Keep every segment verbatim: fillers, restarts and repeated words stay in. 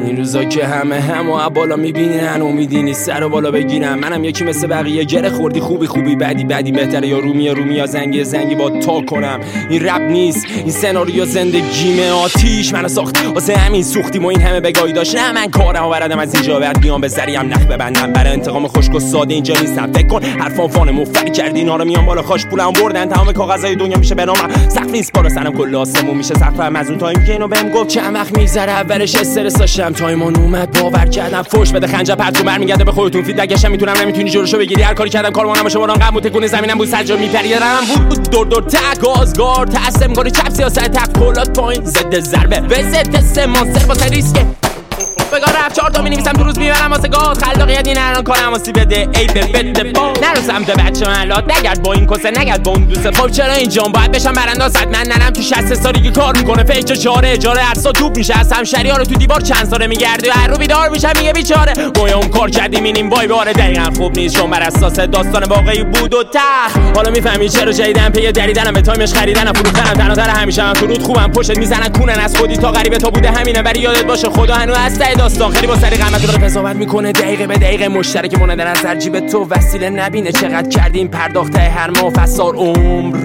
این روزا که همه همو بالا میبینن امیدی نیست سر و بالا بگیرم. منم یکی مثل بقیه گره خوردی خوبی خوبی بدی بدی بهتره یا رومی یا رومی یا زنگی زنگی با تا کنم. این رپ نیست این سناریو زندگیمه آتیش منو ساخت واسه همین سوختیم و این همه بگاهی داشت. نه من کارمو بردم از اینجا بعد بیام به سریم نخ ببندم برای انتقام خشک و ساده اینجا نیستم. فکر کن حرفان فان مفری کردی اینا رو میام بالا خاش پولم بردن تمام کاغذای دنیا میشه به نامم. سقف نیست بالا سرم کل آسمون میشه سقفم از اون تایم که اینو بهم گفت چند وقت میذاره اولش استرس داشتم تایمون اومد باور کردم فوش بده خنجر پرتو برمیگرده به خودتون فیدبکش میتونم نمیتونی جلوشو بگیری هر کاری کردم کارمون نمیشه وران قم تکون زمینم بود سجا میپریدم بود دور دور تک آزگار تاسم کنی چپ سیاست تق پولات پوینت زد ضربه وزت سه مانستر واسه ریسک بگار رفت چهار تا می‌نویسم تو روز میبرم واسه گاز خلاقیت این الان کارم واسه بده ای به بده با نرو سمت بچه ملات نگرد با این کسه نگرد با اون دوست. خب چرا اینجام باید بشم برانداز صد من نرم تو شصت سالگی کار میکنه فیچ چاره اجاره ارسا توپ میشه از همشری‌ها رو تو دیوار چند ساله میگرده هر رو بیدار میشم میگه بیچاره ما اون کار کردیم اینیم وای باره دقیقاً خوب نیست چون بر اساس داستان واقعی بود و تخ. حالا میفهمی چرا جدیدن پی دریدنم به تایمش خریدنم فروختنم تنها تر همیشه هم تو رود خوبم پشت میزنن کونن از خودی تا غریبه تا بوده همینه ولی یادت باشه خدا هنوز هست داستان خیلی با سری قیمت رو قضاوت میکنه دقیقه به دقیقه مشترک مونده در نظر جیب تو وسیله نبینه چقدر کردیم پرداخته هر ماه فسار عمر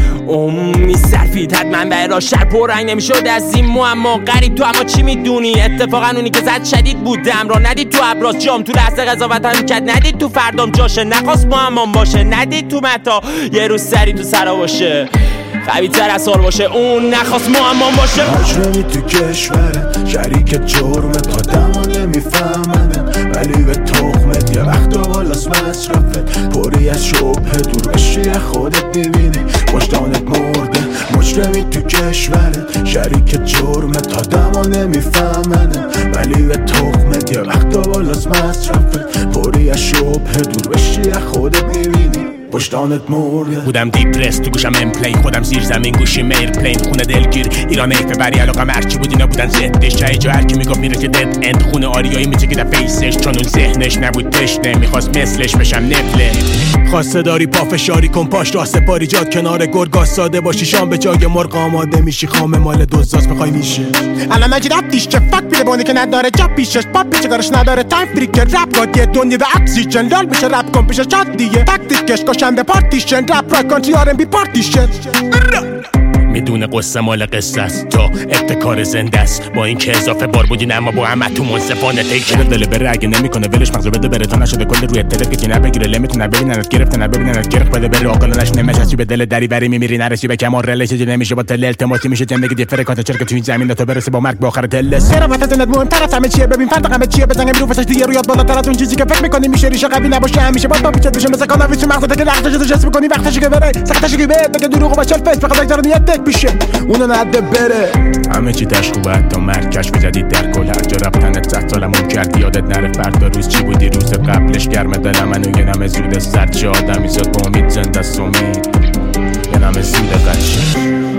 عمری صرفید حتما به راشر پر رنگ نمیشد از این معما غریب تو اما چی میدونی اتفاقا اونی که زد شدید بودم را ندید تو ابراز جام تو لحظه قضاوت هم کرد ندید تو فردام جاشه نخواست معمام باشه ندید تو متا یه روز سری تو سرا باشه قوی تر از سال باشه اون نخواست معمام باشه. مجرمی تو کشوره شریک جرمت آدم ها نمیفهمنه ولی به تخمت یه وقت بالاست مصرفت پری از شبه دور بشی خودت میبینی وجدانت مرده. مجرمی تو کشوره شریک جرمت آدم ها نمیفهمنه ولی به تخمت یه وقت بالاست مصرفت پری از شبه دور بشی خودت میبینی وجدانت مرده. بودم دیپرس تو گوشم امپلین خودم زیر زمین گوشی میل پلین خونه دلگیر ایران ایفه بری علاقم هرچی بود اینا بودن زدش جای جا هرکی میگفت میره که دد اند خونه آریایی میچکیدم فیسش چون اون ذهنش نبود تشنه میخواست مثلش بشم نفله. خواسته داری پافشاری کن پاش راه سپاری جاد کنار گرگا ساده باشی شام به جای مرغ آماده میشی خام مال دوزاست بخوای میشه. الان مگه رپ دیش که فک بیده بانی که نداره جاب پیشش پاپ پیچه کارش نداره تایم فریک رپ گادیه دنیا و اکسیژن لال میشه رپ کن پیشش چات دیگه تاکتیکش کشنده پارتیشن رپ را کانتری آر ام بی پارتیشن میدونه قصه مال قصه است تا ابتکار زنده است با این که اضافه بار بودین اما با همه تو منصفانه تیکر دل بره اگه نمیکنه ولش مغزو بده بره تا نشده کل روی تلت که نبگیره لمیتونه ببیننت گرفته نببیننت گرفت بده بره عاقلانش نمیشه به دل دری بری میمیری نرسی به کمال رلش نمیشه با تل التماسی میشه جنبه گدی فرکانت چرک تو این زمین تا برسه با مرگ به آخر تلس شرافت دلت مهمتر از همه چیه ببین فرق همه چیه بزنم رو فسش دیگه رویات بالاتر از اون چیزی که فکر میکنی میشه ریشه قوی نباشه همیشه با پیچت بشه مثل کاناویس مغزت که رختش تو جسم کنی وقتش که بره سختش که بره بگه دروغ با چلفش بخواد اگه نیت تک بشه اونو نده بره همه چی تاش خوبه تا مرکش بزدی در کل هر جا رفتنت صد سالمون کردی یادت نره فردا روز چی بودی روز قبلش گرم دلم منو یه نمه زود سرد چه آدمی زاد با امید زنده است امید یه نمه زود قدشه